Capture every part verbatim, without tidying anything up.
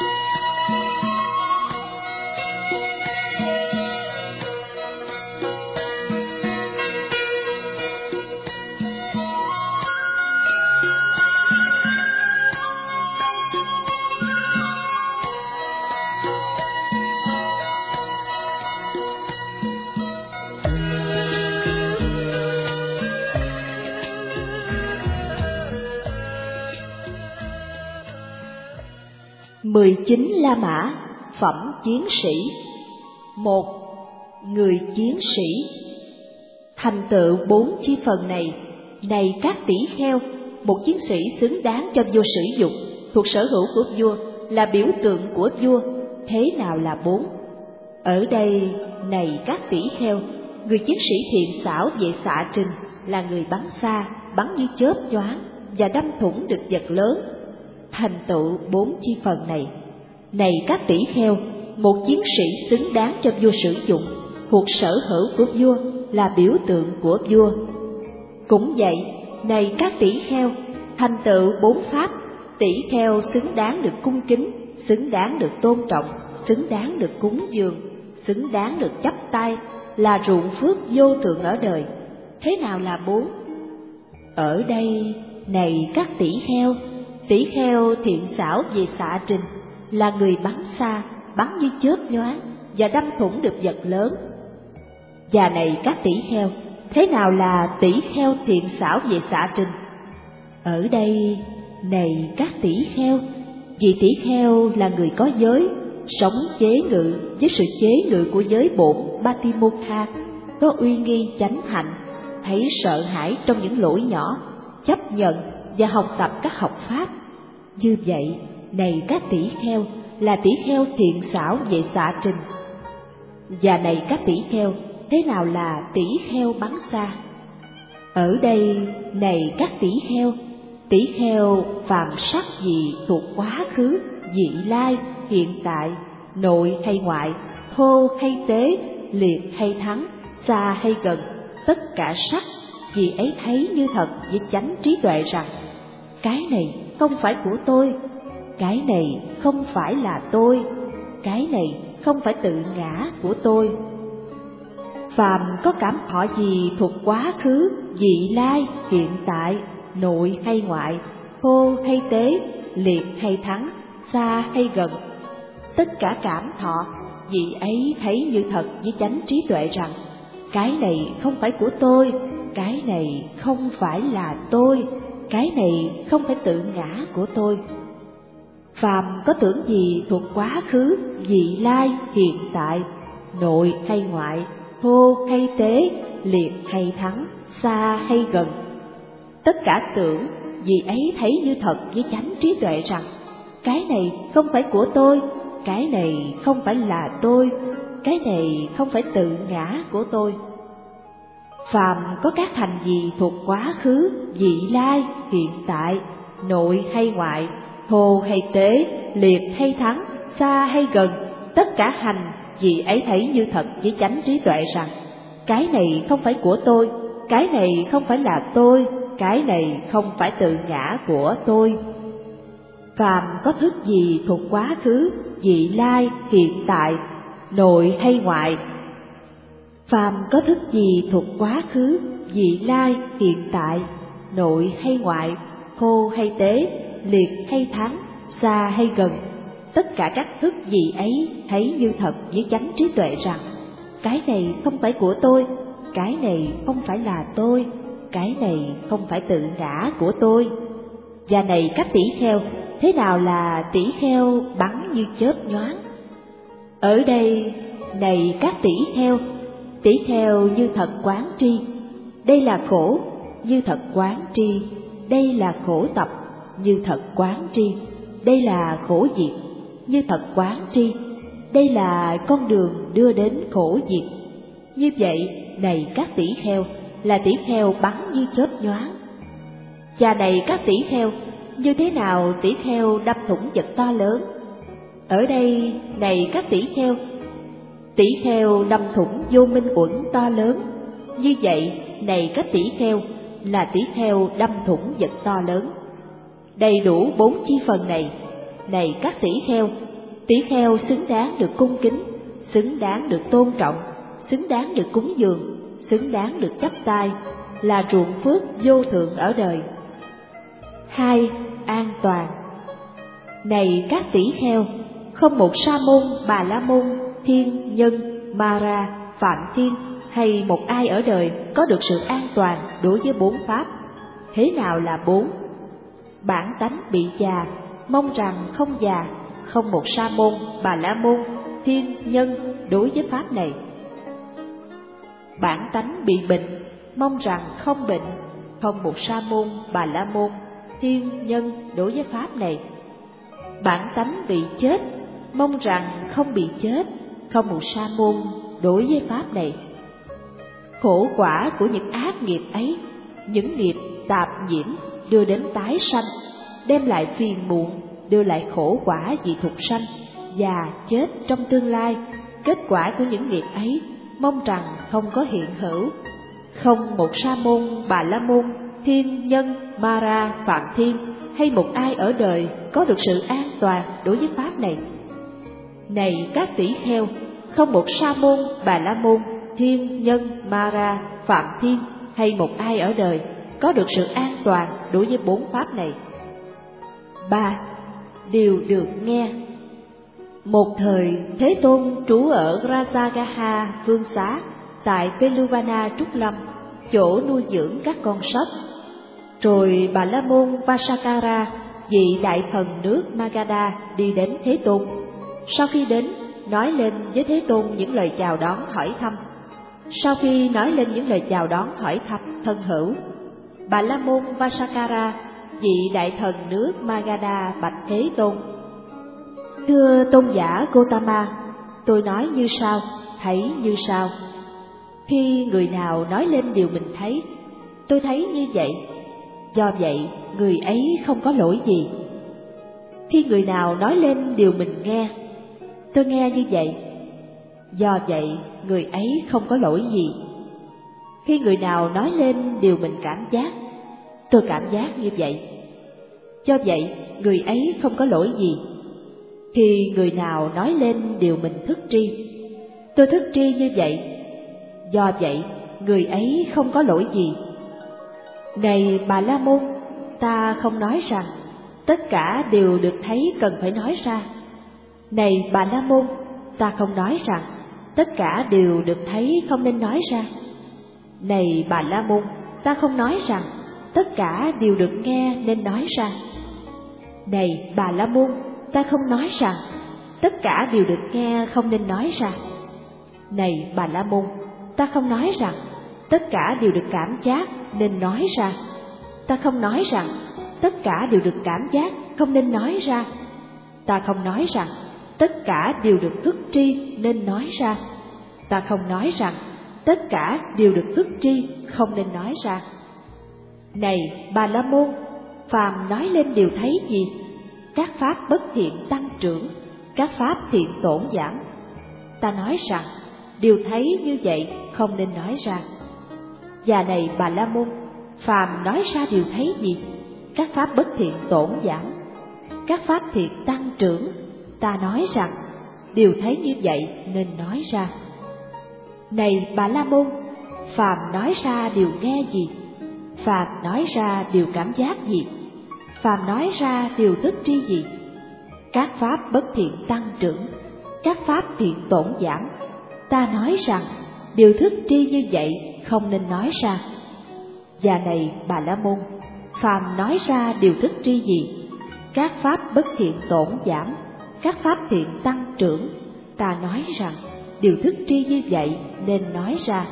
mười chín La Mã, phẩm chiến sĩ. Một, người chiến sĩ. Thành tựu bốn chi phần này, này các tỷ kheo, một chiến sĩ xứng đáng cho vua sử dụng, thuộc sở hữu của vua, là biểu tượng của vua. Thế nào là bốn? Ở đây, này các tỷ kheo, người chiến sĩ thiện xảo về xạ trình là người bắn xa, bắn như chớp nhoáng và đâm thủng được vật lớn. Thành tựu bốn chi phần này, này các tỷ kheo, một chiến sĩ xứng đáng cho vua sử dụng, thuộc sở hữu của vua, là biểu tượng của vua. Cũng vậy, này các tỷ kheo, thành tựu bốn pháp, tỷ kheo xứng đáng được cung kính, xứng đáng được tôn trọng, xứng đáng được cúng dường, xứng đáng được chắp tay, là ruộng phước vô thượng ở đời. Thế nào là bốn? Ở đây, này các tỷ kheo, tỷ kheo thiện xảo về xạ trình là người bắn xa, bắn như chớp nhoáng và đâm thủng được vật lớn. Và này các tỷ kheo, thế nào là tỷ kheo thiện xảo về xạ trình? Ở đây, này các tỷ kheo, vì tỷ kheo là người có giới, sống chế ngự với sự chế ngự của giới bổn Batimokha, có uy nghi chánh hạnh, thấy sợ hãi trong những lỗi nhỏ, chấp nhận và học tập các học pháp. Như vậy, này các tỷ kheo, là tỷ kheo thiện xảo về xạ trình. Và này các tỷ kheo, thế nào là tỷ kheo bắn xa? Ở đây, này các tỷ kheo, tỷ kheo phàm sắc gì thuộc quá khứ, vị lai, hiện tại, nội hay ngoại, thô hay tế, liệt hay thắng, xa hay gần, tất cả sắc, vì ấy thấy như thật với chánh trí tuệ rằng cái này không phải của tôi, cái này không phải là tôi, cái này không phải tự ngã của tôi. Phàm có cảm thọ gì thuộc quá khứ, vị lai, hiện tại, nội hay ngoại, thô hay tế, liệt hay thắng, xa hay gần, tất cả cảm thọ, vị ấy thấy như thật với chánh trí tuệ rằng cái này không phải của tôi, cái này không phải là tôi, cái này không phải tự ngã của tôi. Phàm có tưởng gì thuộc quá khứ, vị lai, hiện tại, nội hay ngoại, thô hay tế, liệt hay thắng, xa hay gần, tất cả tưởng, vì ấy thấy như thật với chánh trí tuệ rằng cái này không phải của tôi, cái này không phải là tôi, cái này không phải tự ngã của tôi. Phàm có các hành gì thuộc quá khứ, vị lai, hiện tại, nội hay ngoại, thô hay tế, liệt hay thắng, xa hay gần, tất cả hành, vì ấy thấy như thật với chánh trí tuệ rằng cái này không phải của tôi, cái này không phải là tôi, cái này không phải tự ngã của tôi. Phàm có thức gì thuộc quá khứ, vị lai, hiện tại, nội hay ngoại, phàm có thức gì thuộc quá khứ, vị lai, hiện tại, nội hay ngoại, thô hay tế, liệt hay thắng, xa hay gần, tất cả các thức gì ấy thấy như thật với chánh trí tuệ rằng cái này không phải của tôi, cái này không phải là tôi, cái này không phải tự ngã của tôi. Và này các tỷ kheo, thế nào là tỷ kheo bắn như chớp nhoáng? Ở đây, này các tỷ kheo, tỷ kheo như thật quán tri, đây là khổ, như thật quán tri, đây là khổ tập, như thật quán tri, đây là khổ diệt, như thật quán tri, đây là con đường đưa đến khổ diệt. Như vậy, này các tỷ kheo, là tỷ kheo bắn như chớp nhoáng. Và này các tỷ kheo, như thế nào tỷ kheo đâm thủng vật to lớn? Ở đây, này các tỷ kheo, tỷ kheo đâm thủng vô minh uẩn to lớn. Như vậy, này các tỷ kheo, là tỷ kheo đâm thủng vật to lớn. Đầy đủ bốn chi phần này, này các tỷ kheo, tỷ kheo xứng đáng được cung kính, xứng đáng được tôn trọng, xứng đáng được cúng dường, xứng đáng được chắp tay, là ruộng phước vô thượng ở đời. Hai, an toàn. Này các tỷ kheo, không một sa môn, bà la môn, thiên, nhân, ma ra, phạm thiên hay một ai ở đời có được sự an toàn đối với bốn pháp. Thế nào là bốn? Bản tánh bị già, mong rằng không già, không một sa môn, bà la môn, thiên, nhân đối với pháp này. Bản tánh bị bệnh, mong rằng không bệnh, không một sa môn, bà la môn, thiên, nhân đối với pháp này. Bản tánh bị chết, mong rằng không bị chết, không một sa môn đối với pháp này. Khổ quả của những ác nghiệp ấy, những nghiệp tạp nhiễm đưa đến tái sanh, đem lại phiền muộn, đưa lại khổ quả vì thục sanh, già chết trong tương lai. Kết quả của những nghiệp ấy mong rằng không có hiện hữu. Không một sa môn, bà la môn, thiên, nhân, ma ra, phạm thiên hay một ai ở đời có được sự an toàn đối với pháp này. Này các tỷ kheo, không một sa môn, bà la môn, thiên, nhân, ma ra, phạm thiên hay một ai ở đời có được sự an toàn đối với bốn pháp này. Ba, điều được nghe. Một thời, Thế Tôn trú ở Rajagaha Vương Xá tại Peluvana Trúc Lâm, chỗ nuôi dưỡng các con sóc. Rồi Bà La Môn Vasakara, vị đại thần nước Magadha, đi đến Thế Tôn. Sau khi đến, nói lên với Thế Tôn những lời chào đón hỏi thăm. Sau khi nói lên những lời chào đón hỏi thăm thân hữu, Bà La Môn Vasakara, vị đại thần nước Magadha, bạch Thế Tôn: Thưa tôn giả Gotama, tôi nói như sau, thấy như sau. Khi người nào nói lên điều mình thấy, tôi thấy như vậy, do vậy người ấy không có lỗi gì. Khi người nào nói lên điều mình nghe, tôi nghe như vậy, do vậy người ấy không có lỗi gì. Khi người nào nói lên điều mình cảm giác, tôi cảm giác như vậy, do vậy người ấy không có lỗi gì. Khi người nào nói lên điều mình thức tri, tôi thức tri như vậy, do vậy người ấy không có lỗi gì. Này Bà La Môn, ta không nói rằng tất cả đều được thấy cần phải nói ra. Này Bà La Môn, ta không nói rằng tất cả đều được thấy không nên nói ra. Này Bà La Môn, ta không nói rằng tất cả đều được nghe nên nói ra. Này Bà La Môn, ta không nói rằng tất cả đều được nghe không nên nói ra. Này Bà La Môn, ta không nói rằng tất cả đều được cảm giác nên nói ra. Ta không nói rằng tất cả đều được cảm giác không nên nói ra. Ta không nói rằng tất cả đều được thức tri nên nói ra. Ta không nói rằng tất cả đều được thức tri không nên nói ra. Này Bà La Môn, phàm nói lên điều thấy gì? Các pháp bất thiện tăng trưởng, các pháp thiện tổn giảm. Ta nói rằng điều thấy như vậy không nên nói ra. Và này Bà La Môn, phàm nói ra điều thấy gì? Các pháp bất thiện tổn giảm, các pháp thiện tăng trưởng. Ta nói rằng điều thấy như vậy nên nói ra. Này Bà La Môn, phàm nói ra điều nghe gì? Phàm nói ra điều cảm giác gì? Phàm nói ra điều thức tri gì? Các pháp bất thiện tăng trưởng, các pháp thiện tổn giảm. Ta nói rằng điều thức tri như vậy không nên nói ra. Và này Bà La Môn, phàm nói ra điều thức tri gì? Các pháp bất thiện tổn giảm, các pháp thiện tăng trưởng. Ta nói rằng điều thức tri như vậy nên nói ra.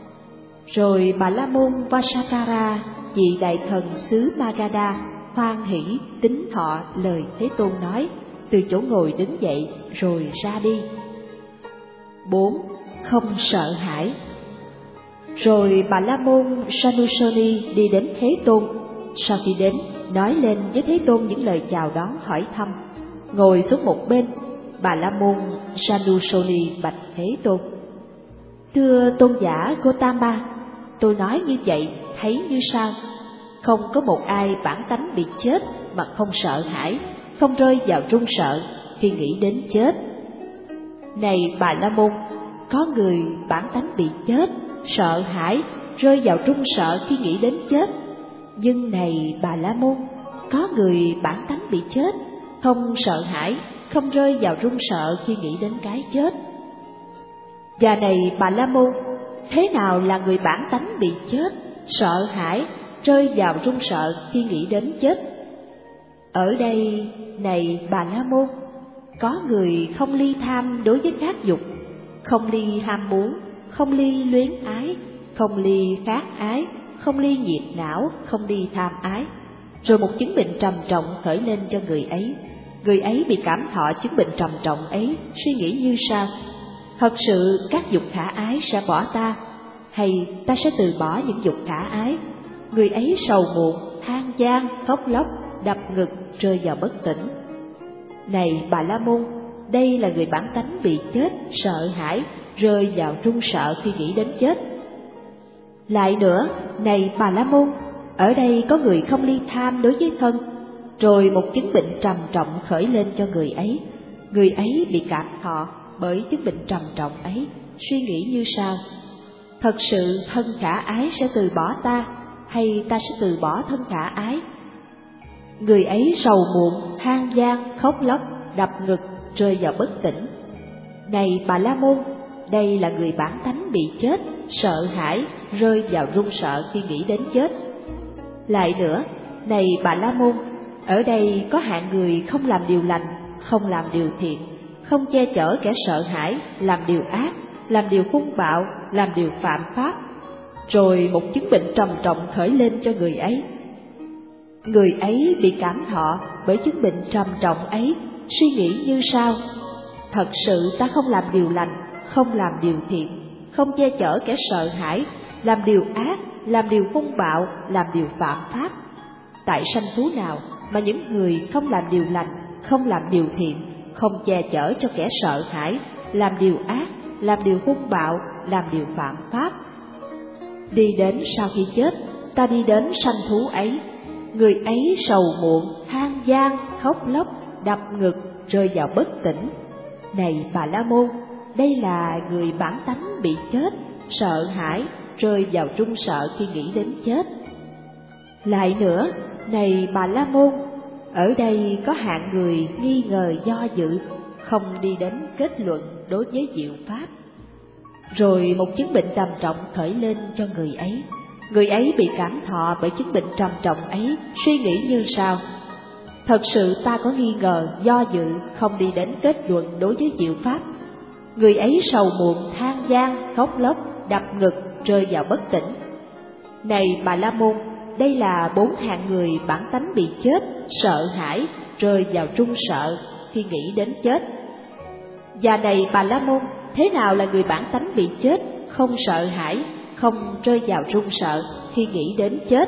Rồi Bà La Môn Vasakara, vị đại thần xứ Magadha, hoan hỷ tín thọ lời Thế Tôn nói, từ chỗ ngồi đứng dậy rồi ra đi. Bốn, không sợ hãi. Rồi Bà La Môn Sanusoni đi đến Thế Tôn. Sau khi đến, nói lên với Thế Tôn những lời chào đón hỏi thăm. Ngồi xuống một bên, Bà La Môn Sanusoni bạch Thế Tôn: Thưa tôn giả Gotama, tôi nói như vậy thấy như sau. Không có một ai bản tánh bị chết mà không sợ hãi, không rơi vào run sợ, khi nghĩ đến chết. Này Bà La Môn, có người bản tánh bị chết, sợ hãi, rơi vào run sợ khi nghĩ đến chết. Nhưng này Bà La Môn, có người bản tánh bị chết, không sợ hãi, không rơi vào run sợ khi nghĩ đến cái chết. Và này Bà La Môn, thế nào là người bản tánh bị chết, sợ hãi, rơi vào run sợ khi nghĩ đến chết? Ở đây, này Bà La Môn, có người không ly tham đối với các dục, không ly ham muốn, không ly luyến ái, không ly khát ái, không ly nhiệt não, không ly tham ái. Rồi một chứng bệnh trầm trọng khởi lên cho người ấy. Người ấy bị cảm thọ chứng bệnh trầm trọng ấy, suy nghĩ như sau: thật sự các dục khả ái sẽ bỏ ta, hay ta sẽ từ bỏ những dục khả ái? Người ấy sầu muộn, than van, khóc lóc, đập ngực, rơi vào bất tỉnh. Này Bà La Môn, đây là người bản tánh bị chết, sợ hãi, rơi vào run sợ khi nghĩ đến chết. Lại nữa, này Bà La Môn, ở đây có người không ly tham đối với thân. Rồi một chứng bệnh trầm trọng khởi lên cho người ấy. Người ấy bị cảm thọ bởi chứng bệnh trầm trọng ấy, suy nghĩ như sau: thật sự thân khả ái sẽ từ bỏ ta, hay ta sẽ từ bỏ thân khả ái? Người ấy sầu muộn, than van, khóc lóc, đập ngực, rơi vào bất tỉnh. Này Bà La Môn, đây là người bản tánh bị chết, sợ hãi, rơi vào run sợ khi nghĩ đến chết. Lại nữa, này Bà La Môn, ở đây có hạng người không làm điều lành, không làm điều thiện, không che chở kẻ sợ hãi, làm điều ác, làm điều hung bạo, làm điều phạm pháp. Rồi một chứng bệnh trầm trọng khởi lên cho người ấy. Người ấy bị cảm thọ bởi chứng bệnh trầm trọng ấy, suy nghĩ như sau: thật sự ta không làm điều lành, không làm điều thiện, không che chở kẻ sợ hãi, làm điều ác, làm điều hung bạo, làm điều phạm pháp. Tại sanh thú nào mà những người không làm điều lành, không làm điều thiện, không che chở cho kẻ sợ hãi, làm điều ác, làm điều hung bạo, làm điều phạm pháp? Đi đến sau khi chết, ta đi đến sanh thú ấy. Người ấy sầu muộn, than van, khóc lóc, đập ngực, rơi vào bất tỉnh. Này Bà La Môn, đây là người bản tánh bị chết, sợ hãi, rơi vào run sợ khi nghĩ đến chết. Lại nữa, này Bà La Môn, ở đây có hạng người nghi ngờ do dự, không đi đến kết luận đối với diệu pháp. Rồi một chứng bệnh trầm trọng khởi lên cho người ấy. Người ấy bị cảm thọ bởi chứng bệnh trầm trọng ấy, suy nghĩ như sau: thật sự ta có nghi ngờ, do dự, không đi đến kết luận đối với diệu pháp. Người ấy sầu muộn, than van, khóc lóc, đập ngực, rơi vào bất tỉnh. Này Bà La Môn, đây là bốn hạng người bản tánh bị chết, sợ hãi, rơi vào run sợ khi nghĩ đến chết. Và này Bà La Môn, thế nào là người bản tánh bị chết, không sợ hãi, không rơi vào run sợ khi nghĩ đến chết?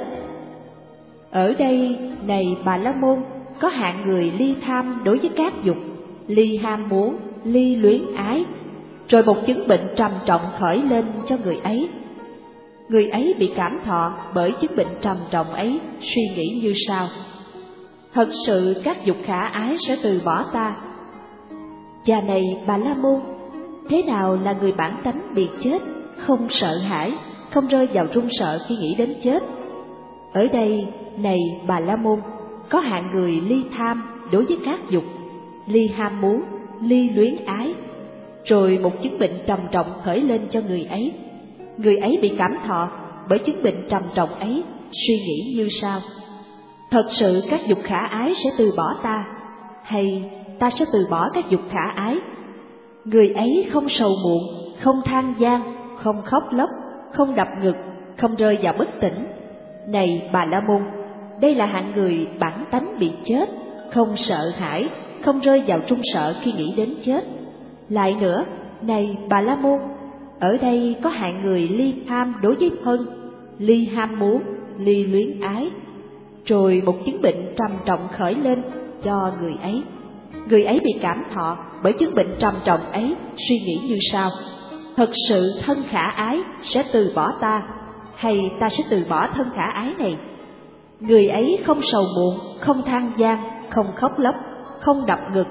Ở đây, này Bà La Môn, có hạng người ly tham đối với các dục, ly ham muốn, ly luyến ái. Rồi một chứng bệnh trầm trọng khởi lên cho người ấy. Người ấy bị cảm thọ bởi chứng bệnh trầm trọng ấy, suy nghĩ như sau: thật sự các dục khả ái sẽ từ bỏ ta. Và này Bà La Môn, thế nào là người bản tánh bị chết, không sợ hãi, không rơi vào run sợ khi nghĩ đến chết? Ở đây, này Bà La Môn, có hạng người ly tham đối với các dục, ly ham muốn, ly luyến ái. Rồi một chứng bệnh trầm trọng khởi lên cho người ấy. Người ấy bị cảm thọ bởi chứng bệnh trầm trọng ấy, suy nghĩ như sau: thật sự các dục khả ái sẽ từ bỏ ta, hay ta sẽ từ bỏ các dục khả ái? Người ấy không sầu muộn, không than van, không khóc lóc, không đập ngực, không rơi vào bất tỉnh. Này Bà La Môn, đây là hạng người bản tánh bị chết, không sợ hãi, không rơi vào run sợ khi nghĩ đến chết. Lại nữa, này Bà La Môn, ở đây có hạng người ly tham đối với thân, ly ham muốn, ly luyến ái. Rồi một chứng bệnh trầm trọng khởi lên cho người ấy. Người ấy bị cảm thọ bởi chứng bệnh trầm trọng ấy, suy nghĩ như sau: thật sự thân khả ái sẽ từ bỏ ta, hay ta sẽ từ bỏ thân khả ái này? Người ấy không sầu muộn, không than van, không khóc lóc, không đập ngực,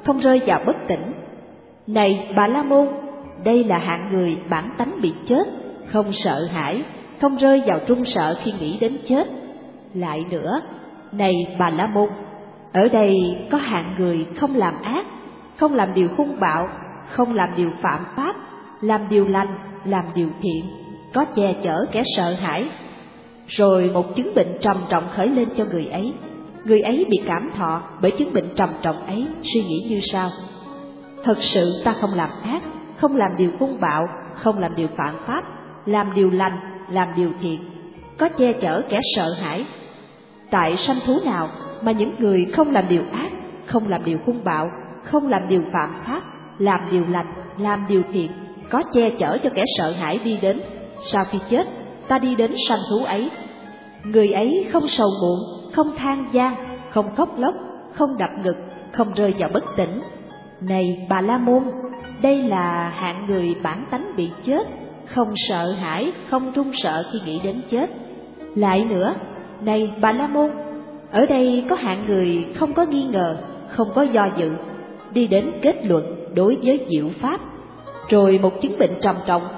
không rơi vào bất tỉnh. Này Bà La Môn, đây là hạng người bản tánh bị chết, không sợ hãi, không rơi vào run sợ khi nghĩ đến chết. Lại nữa, này Bà La Môn, ở đây có hạng người không làm ác, không làm điều hung bạo, không làm điều phạm pháp, làm điều lành, làm điều thiện, có che chở kẻ sợ hãi. Rồi một chứng bệnh trầm trọng khởi lên cho người ấy. Người ấy bị cảm thọ bởi chứng bệnh trầm trọng ấy, suy nghĩ như sau: thật sự ta không làm ác, không làm điều hung bạo, không làm điều phạm pháp, làm điều lành, làm điều thiện, có che chở kẻ sợ hãi. Tại sanh thú nào mà những người không làm điều ác, không làm điều hung bạo, không làm điều phạm pháp, làm điều lành, làm điều thiện, có che chở cho kẻ sợ hãi đi đến, sau khi chết ta đi đến sanh thú ấy. Người ấy không sầu muộn, không than van, không khóc lóc, không đập ngực, không rơi vào bất tỉnh. Này Bà La Môn, đây là hạng người bản tánh bị chết, không sợ hãi, không run sợ khi nghĩ đến chết. Lại nữa, này Bà La Môn, ở đây có hạng người không có nghi ngờ, không có do dự, đi đến kết luận đối với diệu pháp. Rồi một chứng bệnh trầm trọng,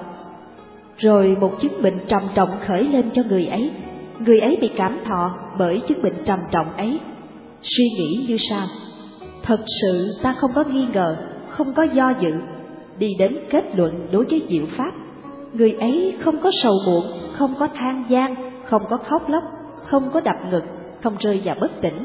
rồi một chứng bệnh trầm trọng khởi lên cho người ấy. Người ấy bị cảm thọ bởi chứng bệnh trầm trọng ấy, suy nghĩ như sau: thật sự ta không có nghi ngờ, không có do dự, đi đến kết luận đối với diệu pháp. Người ấy không có sầu muộn, không có than van, không có khóc lóc, không có đập ngực, không rơi vào bất tỉnh.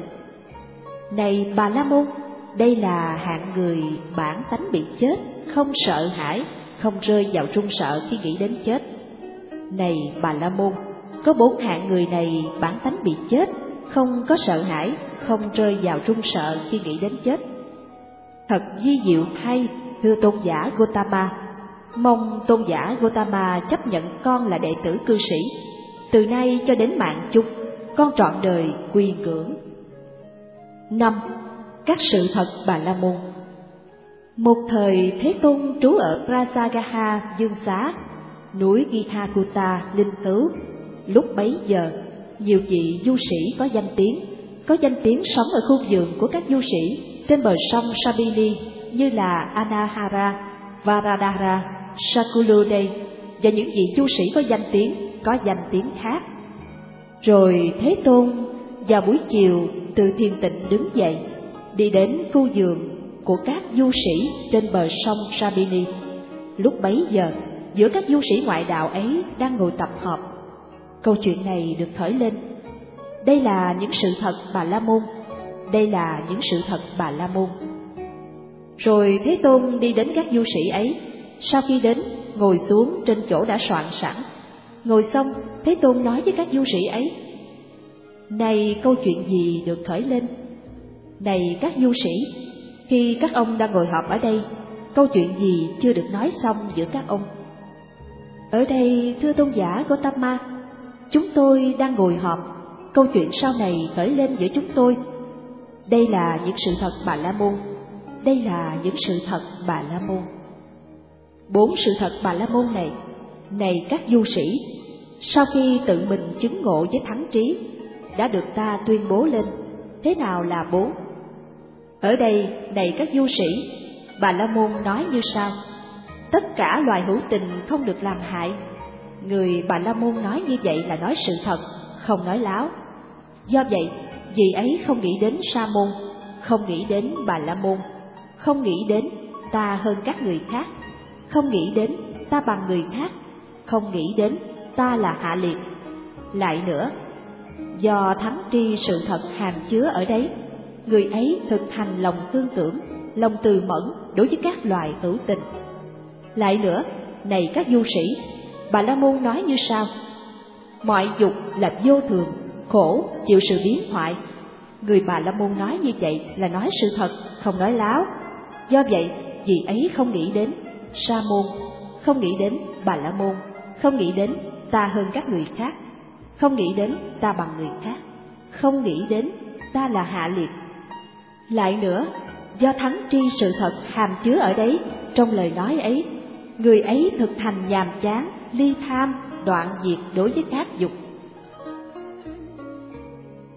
Này Bà La Môn, đây là hạng người bản tánh bị chết, không sợ hãi, không rơi vào run sợ khi nghĩ đến chết. Này Bà La Môn, có bốn hạng người này bản tánh bị chết, không có sợ hãi, không rơi vào run sợ khi nghĩ đến chết. Thật vi diệu thay, thưa tôn giả Gotama. Mong tôn giả Gotama chấp nhận con là đệ tử cư sĩ. Từ nay cho đến mạng chung, con trọn đời quy ngưỡng. Năm. Các sự thật Bà La Môn. Một thời Thế Tôn trú ở Rajagaha Dương Xá, núi Githakuta linh tứ. Lúc bấy giờ, nhiều vị du sĩ có danh tiếng, có danh tiếng sống ở khu vườn của các du sĩ trên bờ sông Sabini như là Anahara, Varadhara, Sakulude và những vị du sĩ có danh tiếng, có danh tiếng khác. Rồi Thế Tôn vào buổi chiều từ thiền tịnh đứng dậy, đi đến khu vườn của các du sĩ trên bờ sông Sabini. Lúc bấy giờ, giữa các du sĩ ngoại đạo ấy đang ngồi tập hợp. Câu chuyện này được khởi lên: đây là những sự thật Bà La Môn, đây là những sự thật Bà La Môn. Rồi Thế Tôn đi đến các du sĩ ấy, sau khi đến, ngồi xuống trên chỗ đã soạn sẵn. Ngồi xong, Thế Tôn nói với các du sĩ ấy: này câu chuyện gì được khởi lên? Này các du sĩ, khi các ông đang ngồi họp ở đây, câu chuyện gì chưa được nói xong giữa các ông? Ở đây, thưa tôn giả Gotama, chúng tôi đang ngồi họp, câu chuyện sau này khởi lên giữa chúng tôi. Đây là những sự thật Bà La Môn, đây là những sự thật Bà La Môn. Bốn sự thật Bà La Môn này, này các du sĩ, sau khi tự mình chứng ngộ với thắng trí, đã được ta tuyên bố lên. Thế nào là bốn? Ở đây, này các du sĩ, Bà La Môn nói như sau: tất cả loài hữu tình không được làm hại. Người Bà La Môn nói như vậy là nói sự thật, không nói láo. Do vậy, vị ấy không nghĩ đến Sa Môn, không nghĩ đến Bà La Môn, không nghĩ đến ta hơn các người khác, không nghĩ đến ta bằng người khác, không nghĩ đến ta là hạ liệt. Lại nữa, do thắng tri sự thật hàm chứa ở đấy, người ấy thực hành lòng tương tưởng, lòng từ mẫn đối với các loài hữu tình. Lại nữa, này các du sĩ, Bà La Môn nói như sau: mọi dục là vô thường, khổ, chịu sự biến hoại. Người Bà La Môn nói như vậy là nói sự thật, không nói láo. Do vậy, vị ấy không nghĩ đến Sa Môn, không nghĩ đến Bà La Môn, không nghĩ đến ta hơn các người khác, không nghĩ đến ta bằng người khác, không nghĩ đến ta là hạ liệt. Lại nữa, do thắng tri sự thật hàm chứa ở đấy, trong lời nói ấy, người ấy thực hành nhàm chán, ly tham, đoạn diệt đối với các dục.